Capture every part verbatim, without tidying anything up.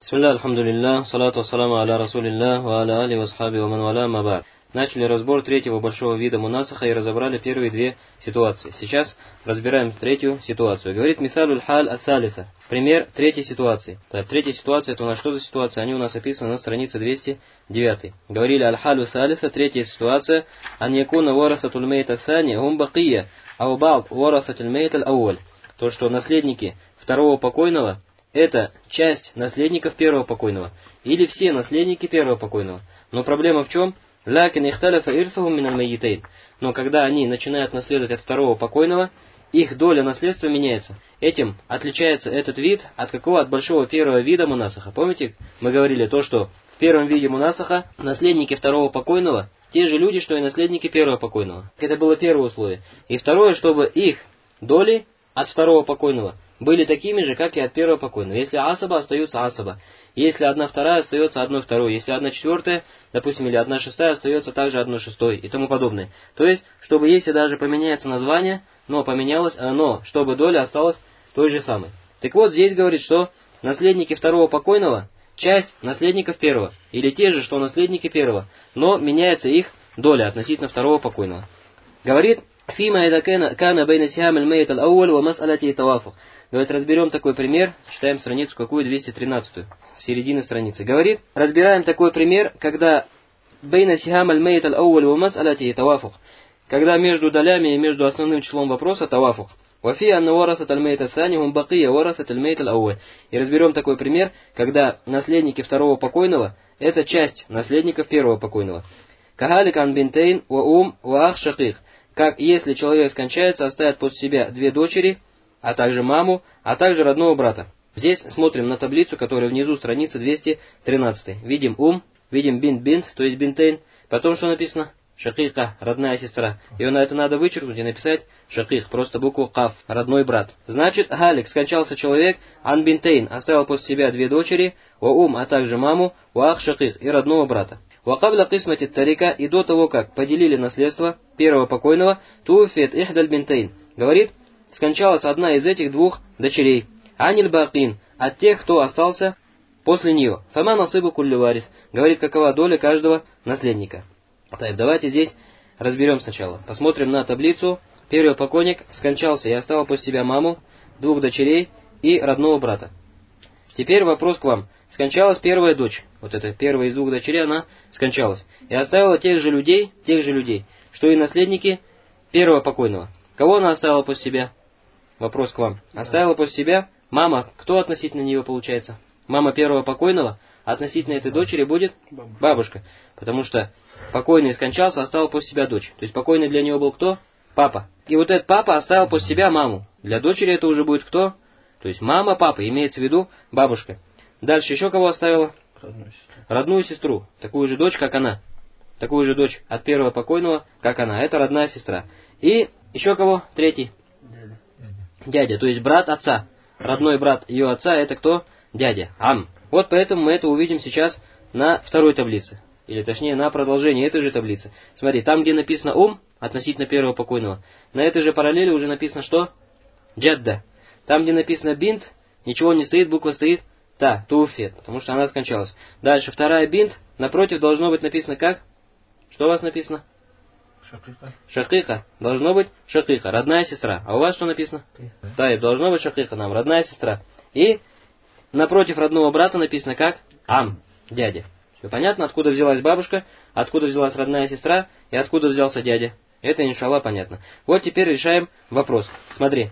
Бисмилля, альхамдулиллах, салату вассаламу аля расулиллах, ва аля али васхаби ва ман валя ма ба'д. Начали разбор третьего большого вида мунасаха и разобрали первые две ситуации. Сейчас разбираем третью ситуацию. Говорит мисалюль халь ас-салиса. Пример третьей ситуации. Так, третья ситуация, это у нас что за ситуация? Они у нас описаны на странице двести девять. Говорили аль-халю салиса, третья ситуация. Ан якуна варасатуль мейт ас-сани гум бакия, ау ба'д варасатуль мейт аль-ауаль. То, что наследники второго покойного это часть наследников первого покойного. Или все наследники первого покойного. Но проблема в чем? Лякин ихталяфа ирсухум миналь майитейн. Но когда они начинают наследовать от второго покойного, их доля наследства меняется. Этим отличается этот вид от какого? От большого первого вида мунасаха. Помните, мы говорили то, что в первом виде мунасаха наследники второго покойного те же люди, что и наследники первого покойного. Это было первое условие. И второе, чтобы их доли от второго покойного были такими же, как и от первого покойного. Если асаба, остаются асаба. Если одна вторая, остается одной второй. Если одна четвертая, допустим, или одна шестая, остается также одной шестой и тому подобное. То есть, чтобы если даже поменяется название, но поменялось, но чтобы доля осталась той же самой. Так вот, здесь говорит, что наследники второго покойного, часть наследников первого, или те же, что наследники первого, но меняется их доля относительно второго покойного. Говорит, фима ида кана бейна сихам аль-мейт аль-ауаль ва мас'алати тавафух. Говорит, разберем такой пример, читаем страницу какую, двести тринадцатую, середины страницы. Говорит, разбираем такой пример, когда бейна сихам аль-мейт аль-ауаль ва мас'алати тавафух, когда между долями и между основным числом вопроса тавафух. Вафи анна варасат аль-мейт ас-сани гум бакия варасат аль-мейт аль-ауаль. И разберем такой пример, когда наследники второго покойного это часть наследников первого покойного. Кахалик ан бинтейн ва ум ва ах шаких. Как если человек скончается, оставит после себя две дочери, а также маму, а также родного брата. Здесь смотрим на таблицу, которая внизу страницы двести тринадцать. Видим ум, видим бинт-бинт, то есть бинтейн. Потом что написано? Шакиха, родная сестра. И на это надо вычеркнуть и написать шаких, просто букву каф, родной брат. Значит, галик, скончался человек, ан бинтейн, оставил после себя две дочери, ва ум, а также маму, ва ах шаких, и родного брата. Вакабля кисмати тарика, и до того, как поделили наследство первого покойного, туфет ихдаль бинтейн. Говорит, скончалась одна из этих двух дочерей. Аниль бакин, от тех, кто остался после нее. Фама насыбу кулли варис. Говорит, какова доля каждого наследника. Так, давайте здесь разберем сначала. Посмотрим на таблицу. Первый покойник скончался и оставил после себя маму, двух дочерей и родного брата. Теперь вопрос к вам. Скончалась первая дочь. Вот эта первая из двух дочерей, она скончалась. И оставила тех же людей, тех же людей, что и наследники первого покойного. Кого она оставила после себя? Вопрос к вам. Оставила после себя мама. Кто относительно нее получается? Мама первого покойного. А относительно этой дочери будет бабушка. Потому что покойный скончался, оставил после себя дочь. То есть покойный для него был кто? Папа. И вот этот папа оставил после себя маму. Для дочери это уже будет кто? То есть мама, папа. Имеется в виду бабушка. Дальше еще кого оставила? Родную сестру. Родную сестру. Такую же дочь, как она. Такую же дочь от первого покойного, как она. Это родная сестра. И еще кого? Третий. Дядя. Дядя, то есть брат отца. Родной брат ее отца, это кто? Дядя. Ам. Вот поэтому мы это увидим сейчас на второй таблице. Или точнее на продолжении этой же таблицы. Смотри, там где написано ум, относительно первого покойного, на этой же параллели уже написано что? Джадда. Там где написано бинт, ничего не стоит, буква стоит та, туфет, потому что она скончалась. Дальше вторая бинт, напротив должно быть написано как? Что у вас написано? Шакиха. Шакиха. Должно быть шакиха, родная сестра. А у вас что написано? Да, должно быть шакиха нам, родная сестра. И напротив родного брата написано как? Ам, дядя. Все понятно, откуда взялась бабушка, откуда взялась родная сестра и откуда взялся дядя. Это, иншаллах, понятно. Вот теперь решаем вопрос. Смотри.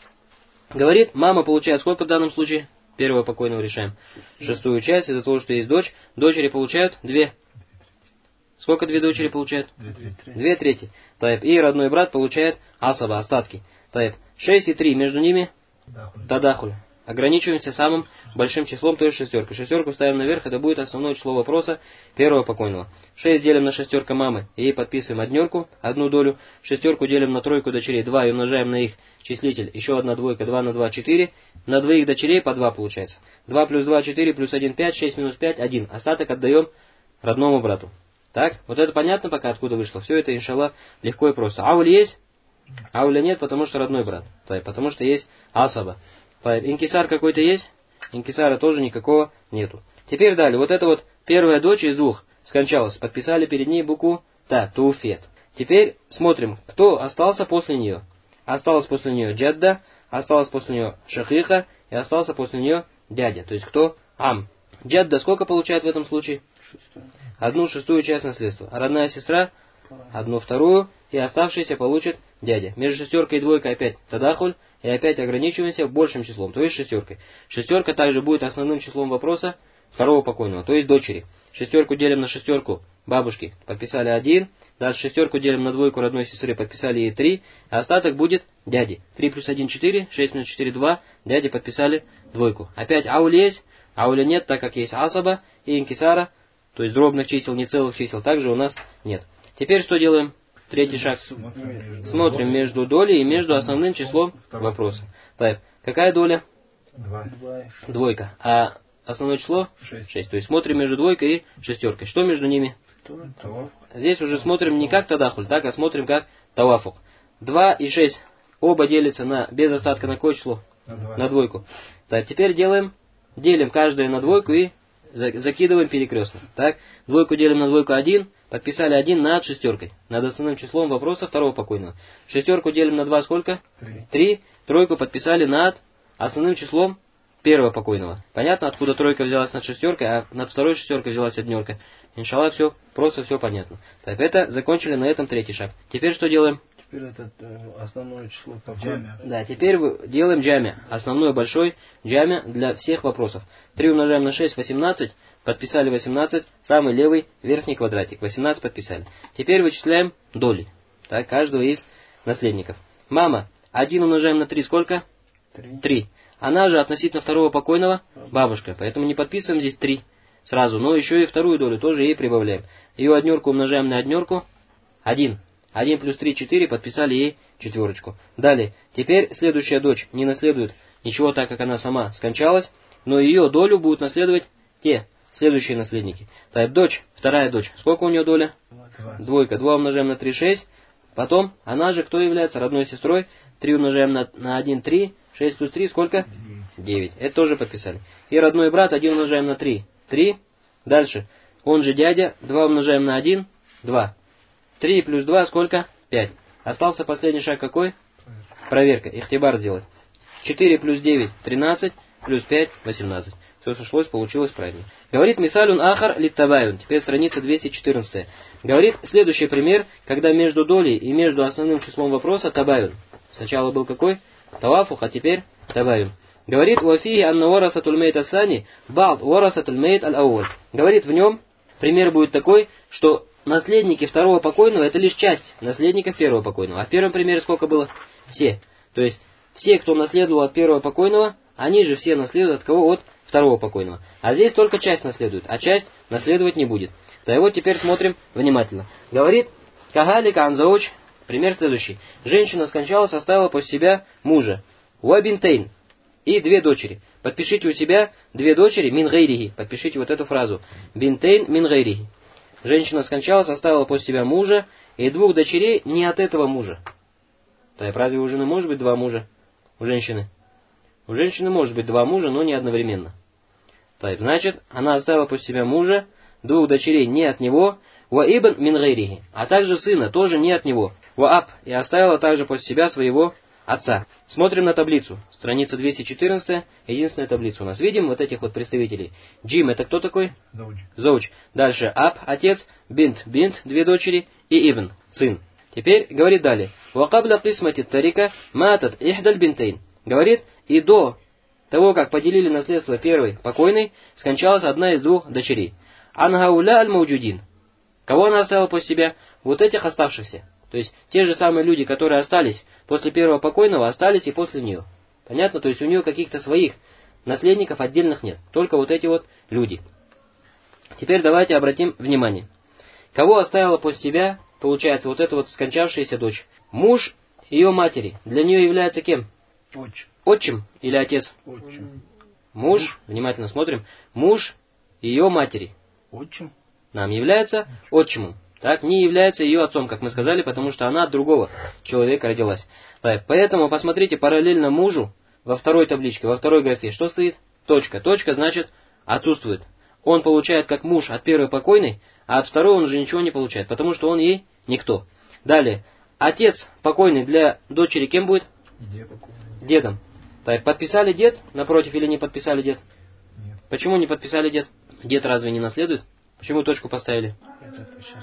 Говорит, мама получает сколько в данном случае? Первого покойного решаем. Шестую часть из-за того, что есть дочь. Дочери получают две. Сколько две дочери получают? Две трети. Две трети. Таиб. И родной брат получает асаба, остатки. Таиб. Шесть и три между ними тадахуль. Ограничиваемся самым большим числом, то есть шестеркой. Шестерку ставим наверх, это будет основное число вопроса первого покойного. Шесть делим на шестерка мамы, и ей подписываем однерку, одну долю. Шестерку делим на тройку дочерей, два, и умножаем на их числитель. Еще одна двойка, два на два, четыре. На двоих дочерей по два получается. два плюс два, четыре, плюс один, пять, шесть минус пять, один. Остаток отдаем родному брату. Так, вот это понятно пока, откуда вышло. Все это, иншаллах, легко и просто. Ауль есть? Ауля нет, потому что родной брат. Потому что есть асаба. Инкисар какой-то есть? инкисара тоже никакого нету. Теперь далее, вот эта вот первая дочь из двух скончалась, подписали перед ней букву Та, Туфет. Теперь смотрим, кто остался после нее. Осталась после нее джадда, осталась после нее шахиха и остался после нее дядя. То есть кто? Ам. Джадда сколько получает в этом случае? Шестую. Одну шестую часть наследства. А родная сестра? Одну вторую. И оставшиеся получит дядя. Между шестеркой и двойкой опять тадахуль. И опять ограничиваемся большим числом, то есть шестеркой. Шестерка также будет основным числом вопроса второго покойного, то есть дочери. Шестерку делим на шестерку бабушки, подписали один. Дальше шестерку делим на двойку родной сестры, подписали ей три. А остаток будет дяди. три плюс один четыре, шесть минус четыре два. Дяди подписали двойку. Опять ауля есть, ауля нет, так как есть асаба и инкисара, то есть дробных чисел, не целых чисел, также у нас нет. Теперь что делаем? Третий шаг. Смотрим между долей и между основным числом вопроса. Так, какая доля? Два. Двойка. А основное число? Шесть. Шесть. То есть смотрим между двойкой и шестеркой. Что между ними? Тавафук. Здесь уже смотрим не как тадахуль, так, а смотрим как тавафук. Два и шесть оба делятся на, без остатка на какое число? На два. На двойку. Так, теперь делаем, делим каждое на двойку и закидываем перекрестно. Так, двойку делим на двойку один, подписали один над шестеркой, над основным числом вопроса второго покойного. Шестерку делим на два сколько? Три. Три. Тройку подписали над основным числом первого покойного. Понятно, откуда тройка взялась над шестеркой, а над второй шестеркой взялась однерка. Иншаллах, все, просто все понятно. Так, это закончили на этом третий шаг. Теперь что делаем? Теперь это э, основное число какое? Да, теперь делаем джамя. Основной большой джамя для всех вопросов. три умножаем на шесть, восемнадцать. Подписали восемнадцать. Самый левый верхний квадратик. восемнадцать подписали. Теперь вычисляем доли. Так, каждого из наследников. Мама, один умножаем на три сколько? Три. три. Она же относительно второго покойного бабушка. Поэтому не подписываем здесь три сразу. Но еще и вторую долю тоже ей прибавляем. Ее однерку умножаем на однерку. один. один плюс три, четыре, подписали ей четверочку. Далее, теперь следующая дочь не наследует ничего, так как она сама скончалась, но ее долю будут наследовать те следующие наследники. Так, дочь, вторая дочь, сколько у нее доля? Два. Двойка. два умножаем на три, шесть. Потом, она же кто является родной сестрой? три умножаем на, на один, три. шесть плюс три, сколько? девять. Это тоже подписали. И родной брат, один умножаем на три. три. Дальше, он же дядя, два умножаем на один, два. три плюс два сколько? пять. Остался последний шаг какой? Проверка. Ихтибар сделать. четыре плюс девять, тринадцать, плюс пять, восемнадцать. Все сошлось, получилось правильно. Говорит Мисалюн Ахар Литтабаюн. Теперь страница двести четырнадцать. Говорит следующий пример, когда между долей и между основным числом вопроса табаюн. Сначала был какой? Тавафух, а теперь табаюн. Говорит Уафии Анна Варасатуль Мейт Асани Бад Варасатуль Мейт Аль-Ауаль. Говорит в нем, пример будет такой, что наследники второго покойного это лишь часть наследников первого покойного. А в первом примере сколько было? Все. То есть все, кто наследовал от первого покойного, они же все наследуют от кого? От второго покойного. А здесь только часть наследует, а часть наследовать не будет. Да и вот теперь смотрим внимательно. Говорит Кагали Канзауч, пример следующий. Женщина скончалась, оставила после себя мужа. Уабинтейн. И две дочери. Подпишите у себя две дочери мин гайрихи. Подпишите вот эту фразу. Бинтейн мин гайрихи. Женщина скончалась, оставила после себя мужа и двух дочерей не от этого мужа. Так, разве у жены может быть два мужа? У женщины? У женщины может быть два мужа, но не одновременно. Так, значит, она оставила после себя мужа, двух дочерей не от него, ва ибн мин гайрихи, а также сына тоже не от него, ва аб, и оставила также после себя своего отца. Смотрим на таблицу. Страница двести четырнадцать, единственная таблица у нас. Видим вот этих вот представителей. Джим это кто такой? Зауч. Зауч. Дальше аб, отец, бинт, бинт, две дочери и ибн, сын. Теперь говорит далее. Вакабля кисмати тарика матат ихдаль бинтейн. Говорит, и до того, как поделили наследство первой покойной, скончалась одна из двух дочерей. Ангауля аль-мауджудин. Кого она оставила после себя? Вот этих оставшихся. То есть те же самые люди, которые остались после первого покойного, остались и после нее. Понятно? То есть у нее каких-то своих наследников отдельных нет. Только вот эти вот люди. Теперь давайте обратим внимание. Кого оставила после себя, получается, вот эта вот скончавшаяся дочь? Муж ее матери. Для нее является кем? Отчим. Отчим или отец? Отчим. Муж, внимательно смотрим, муж ее матери. Отчим. Нам является отчимом. Так, не является ее отцом, как мы сказали, потому что она от другого человека родилась. Так, поэтому посмотрите параллельно мужу во второй табличке, во второй графе. Что стоит? точка. Точка значит отсутствует. Он получает как муж от первой покойной, а от второй он уже ничего не получает, потому что он ей никто. Далее. Отец покойный для дочери кем будет? Дедом. Так, подписали дед напротив или не подписали дед? Нет. Почему не подписали дед? Дед разве не наследует? Почему точку поставили? Это сейчас.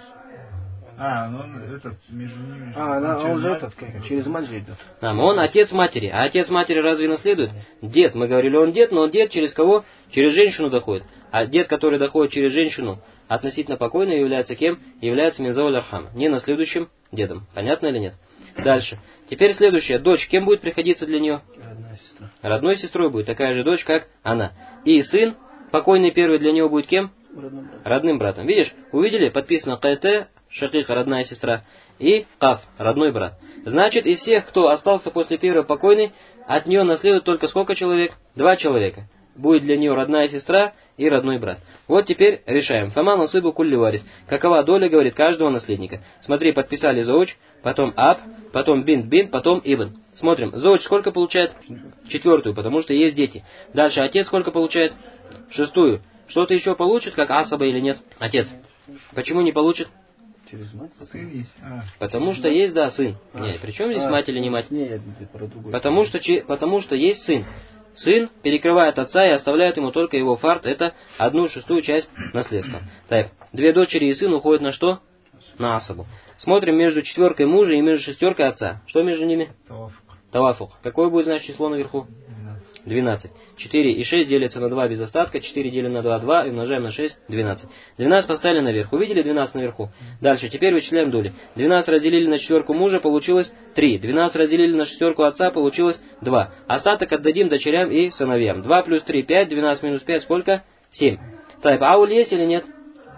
А, ну он этот между ними. А, она, через он же мать- этот, как, через мать же идет. А, он отец матери. А отец матери разве наследует? Дед. Мы говорили, он дед, но дед через кого? Через женщину доходит. А дед, который доходит через женщину, относительно покойной, является кем? Является минзауль архам. Не наследующим дедом. Понятно или нет? Дальше. Теперь следующее. Дочь. Кем будет приходиться для нее? Родная сестра. Родной сестрой будет. Такая же дочь, как она. И сын, покойный первый для него будет кем? Родным братом. Родным братом. Видишь? Увидели? Подписано КТ, шакиха, родная сестра. И Каф, родной брат. Значит, из всех, кто остался после первой покойной, от нее наследует только сколько человек? Два человека. Будет для нее родная сестра и родной брат. Вот теперь решаем. Фама насыбу кулли варис. Какова доля, говорит, каждого наследника. Смотри, подписали зауч, потом аб, потом бинт бинт, потом ибн. Смотрим. Зауч сколько получает? Четвертую, потому что есть дети. Дальше отец сколько получает? Шестую. Что-то еще получит, как асаба или нет? Отец. Почему не получит? Через мать? Сын есть. А, Потому что есть, да, сын. Не, при чем здесь А, мать или не мать? Не, я про другой. Потому что, че- потому что есть сын. Сын перекрывает отца и оставляет ему только его фарт, это одну шестую часть наследства. Так, две дочери и сын уходят на что? На асабу. Смотрим между четверкой мужа и между шестеркой отца. Что между ними? Тавафук. Тавафук. Какое будет, значит, число наверху? двенадцать. двенадцать. четыре и шесть делятся на два без остатка, четыре делим на два, два, и умножаем на шесть, двенадцать. двенадцать поставили наверх. Увидели двенадцать наверху? Дальше, теперь вычисляем доли. двенадцать разделили на четверку мужа, получилось три. двенадцать разделили на шестерку отца, получилось два. Остаток отдадим дочерям и сыновьям. два плюс три, пять, двенадцать минус пять, сколько? семь. Так, ауль есть или нет?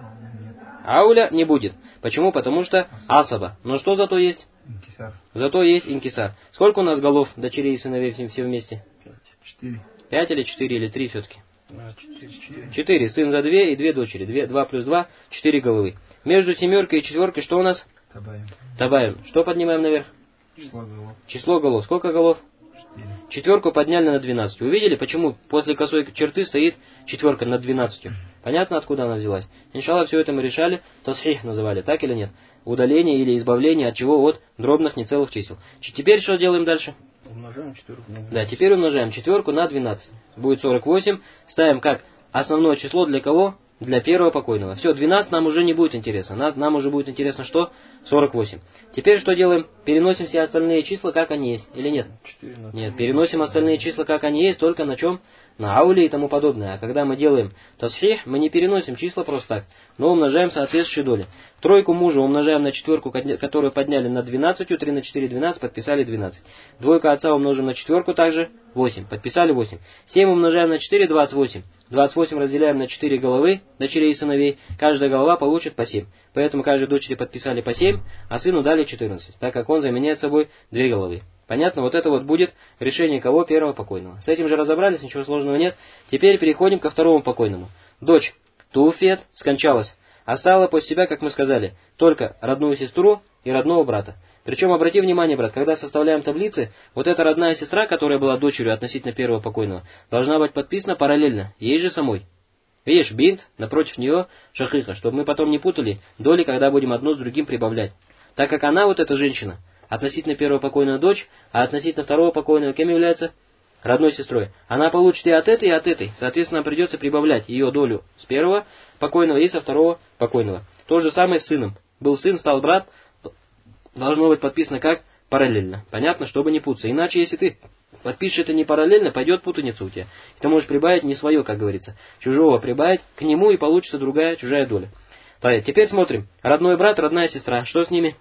Ауля не будет. Почему? Потому что асаба. Но что зато есть? Инкисар. Зато есть инкисар. Сколько у нас голов дочерей и сыновей все вместе? Четыре. Пять или четыре или три все-таки? А, четыре, четыре. Четыре. Сын за две и две дочери. Две, два плюс два, четыре головы. Между семеркой и четверкой что у нас? Табаем. Добавим. Что поднимаем наверх? Число голов. Число голов. Сколько голов? Четыре. Четверку подняли на двенадцать. Увидели, почему после косой черты стоит четверка над двенадцатью? Понятно, откуда она взялась? Иншалла, все это мы решали, тасхих называли, так или нет? Удаление или избавление от чего? От дробных нецелых чисел. Ч- Теперь что делаем дальше? Умножаем четверку на Да, теперь умножаем четверку на двенадцать. Будет сорок восемь. Ставим как основное число для кого? Для первого покойного. Все, двенадцать нам уже не будет интересно. Нас, нам уже будет интересно что? сорок восемь. Теперь что делаем? Переносим все остальные числа, как они есть. Или нет? четыре на Нет, переносим остальные числа, как они есть, только на чем? На ауле и тому подобное. А когда мы делаем тасхих, мы не переносим числа просто так, но умножаем соответствующие доли. Тройку мужа умножаем на четверку, которую подняли над двенадцатью, три на четыре, двенадцать, подписали двенадцать. Двойка отца умножим на четверку также, восемь, подписали восемь. семь умножаем на четыре, двадцать восемь. двадцать восемь разделяем на четыре головы, дочерей и сыновей. Каждая голова получит по семь. Поэтому каждой дочери подписали по семь, а сыну дали четырнадцать, так как он заменяет собой две головы. Понятно? Вот это вот будет решение кого? Первого покойного. С этим же разобрались, ничего сложного нет. Теперь переходим ко второму покойному. Дочь Туфет скончалась. Оставила после себя, как мы сказали, только родную сестру и родного брата. Причем, обрати внимание, брат, когда составляем таблицы, вот эта родная сестра, которая была дочерью относительно первого покойного, должна быть подписана параллельно, ей же самой. Видишь, бинт, напротив нее шахиха, чтобы мы потом не путали доли, когда будем одно с другим прибавлять. Так как она, вот эта женщина, относительно первого покойного дочь, а относительно второго покойного кем является? Родной сестрой. Она получит и от этой, и от этой. Соответственно, придется прибавлять ее долю с первого покойного и со второго покойного. То же самое с сыном. Был сын, стал брат. Должно быть подписано как? Параллельно. Понятно, чтобы не путаться. Иначе, если ты подпишешь это не параллельно, пойдет путаница у тебя. И ты можешь прибавить не свое, как говорится. Чужого прибавить к нему, и получится другая, чужая доля. Так, теперь смотрим. Родной брат, родная сестра. Что с ними?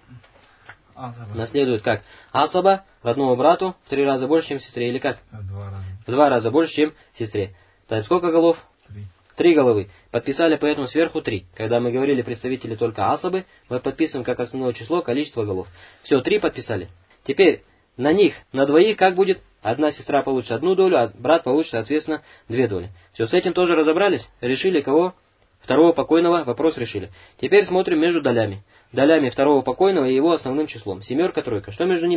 Асаба. Наследует как? Асаба, родному брату, в три раза больше, чем сестре, или как? В два раза. В два раза больше, чем сестре. Так, сколько голов? Три. Три головы. Подписали поэтому сверху три. Когда мы говорили представители только асабы, мы подписываем как основное число количество голов. Все, три подписали. Теперь на них, на двоих, как будет? Одна сестра получит одну долю, а брат получит, соответственно, две доли. Все, с этим тоже разобрались? Решили кого? Второго покойного вопрос решили. Теперь смотрим между долями. Долями второго покойного и его основным числом. Семерка, тройка. Что между ними?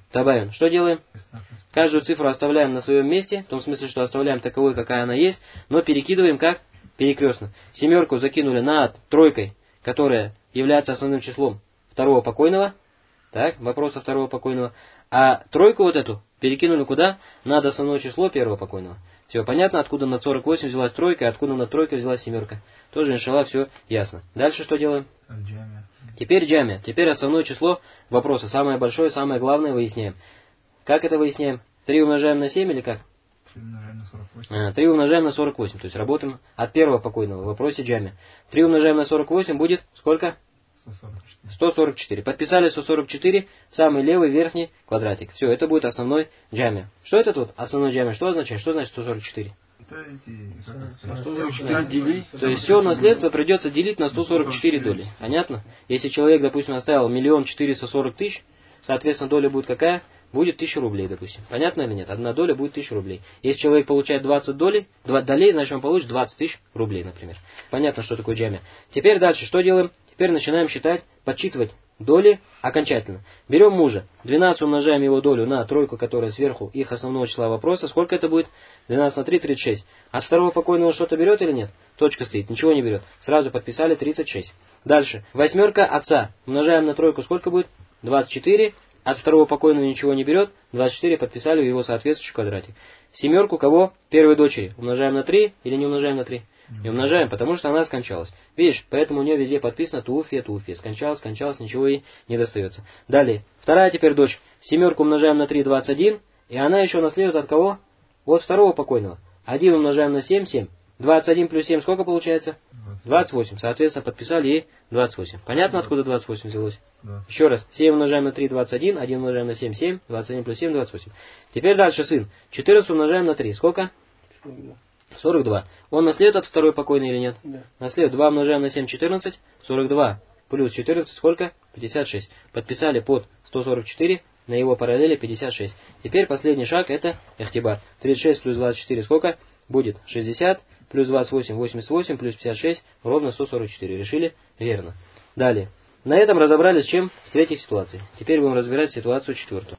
Табайон. Что делаем? Каждую цифру оставляем на своем месте, в том смысле, что оставляем таковой, какая она есть, но перекидываем как перекрестно. Семерку закинули над тройкой, которая является основным числом второго покойного. Так, вопроса второго покойного. А тройку вот эту перекинули куда? Над основное число первого покойного. Все, понятно, откуда над сорок восемь взялась тройка, и откуда над тройкой взялась семерка. Тоже, иншаллах, все ясно. Дальше что делаем? Джамия. Теперь джамия. Теперь основное число вопроса. Самое большое, самое главное выясняем. Как это выясняем? три умножаем на семь или как? три умножаем на сорок восемь. А, три умножаем на сорок восемь. То есть работаем от первого покойного в вопросе джамия. три умножаем на сорок восемь будет сколько? сто сорок четыре. сто сорок четыре. Подписали сто сорок четыре, самый левый верхний квадратик. Все, это будет основной джамия. Что это тут? Основной джамия. Что означает? Что значит сто сорок четыре? Это эти, как это сказать, сто сорок четыре делить. То есть все наследство придется делить на сто сорок четыре доли. Понятно? Если человек, допустим, оставил миллион четыреста сорок тысяч, соответственно, доля будет какая? Будет тысяча рублей, допустим. Понятно или нет? Одна доля будет тысяча рублей. Если человек получает двадцать долей, два долей, значит он получит двадцать тысяч рублей, например. Понятно, что такое джамия. Теперь дальше что делаем? Теперь начинаем считать, подсчитывать доли окончательно. Берем мужа. двенадцать умножаем его долю на тройку, которая сверху их основного числа вопроса. Сколько это будет? двенадцать на три, тридцать шесть. От второго покойного что-то берет или нет? Точка стоит, ничего не берет. Сразу подписали тридцать шесть. Дальше. Восьмерка отца. Умножаем на тройку. Сколько будет? двадцать четыре. От второго покойного ничего не берет. двадцать четыре подписали в его соответствующий квадратик. Семерку кого? Первой дочери. Умножаем на три или не умножаем на три? Не умножаем, потому что она скончалась. Видишь, поэтому у нее везде подписано туфия, туфия. Скончалась, скончалась, ничего ей не достается. Далее. Вторая теперь дочь. Семерку умножаем на три, двадцать один. И она еще наследует от кого? От второго покойного. один умножаем на семь, семь. двадцать один плюс семь сколько получается? двадцать восемь. Соответственно, подписали ей двадцать восемь. Понятно, откуда двадцать восемь взялось? Еще раз. семь умножаем на три, двадцать один. один умножаем на семь, семь. двадцать один плюс семь, двадцать восемь. Теперь дальше сын. четырнадцать умножаем на три. Сколько? сорок два. Он наследует от второй покойной или нет? Да. Наследует. два умножаем на семь, четырнадцать. сорок два плюс четырнадцать сколько? пятьдесят шесть. Подписали под сто сорок четыре. На его параллели пятьдесят шесть. Теперь последний шаг это ихтибар. тридцать шесть плюс двадцать четыре сколько? Будет шестьдесят. Плюс двадцать восемь, восемьдесят восемь. Плюс пятьдесят шесть. Ровно сто сорок четыре. Решили? Верно. Далее. На этом разобрались с чем? С третьей ситуацией. Теперь будем разбирать ситуацию четвертую.